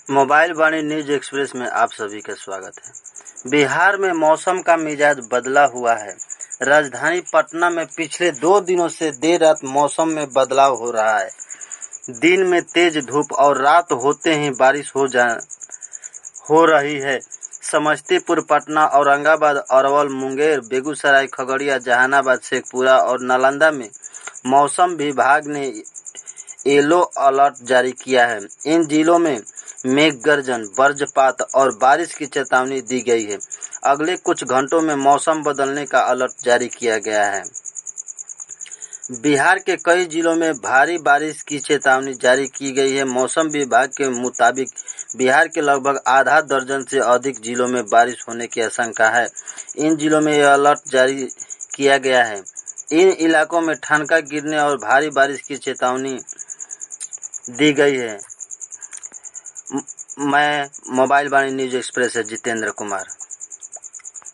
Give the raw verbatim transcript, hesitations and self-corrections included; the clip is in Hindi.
मोबाइल वाणी न्यूज एक्सप्रेस में आप सभी का स्वागत है। बिहार में मौसम का मिजाज बदला हुआ है। राजधानी पटना में पिछले दो दिनों से देर रात मौसम में बदलाव हो रहा है। दिन में तेज धूप और रात होते ही बारिश हो जा हो रही है। समस्तीपुर, पटना, औरंगाबाद, अरवल, मुंगेर, बेगूसराय, खगड़िया, जहानाबाद, शेखपुरा और नालंदा में मौसम विभाग ने येलो अलर्ट जारी किया है। इन जिलों में मेघ गर्जन, वज्रपात और बारिश की चेतावनी दी गई है। अगले कुछ घंटों में मौसम बदलने का अलर्ट जारी किया गया है। बिहार के कई जिलों में भारी बारिश की चेतावनी जारी की गई है। मौसम विभाग के मुताबिक बिहार के लगभग आधा दर्जन से अधिक जिलों में बारिश होने की आशंका है। इन जिलों में यह अलर्ट जारी किया गया है। इन इलाकों में ठनका गिरने और भारी बारिश की चेतावनी दी गई है। मैं मोबाइल वाणी न्यूज एक्सप्रेस से जितेंद्र कुमार।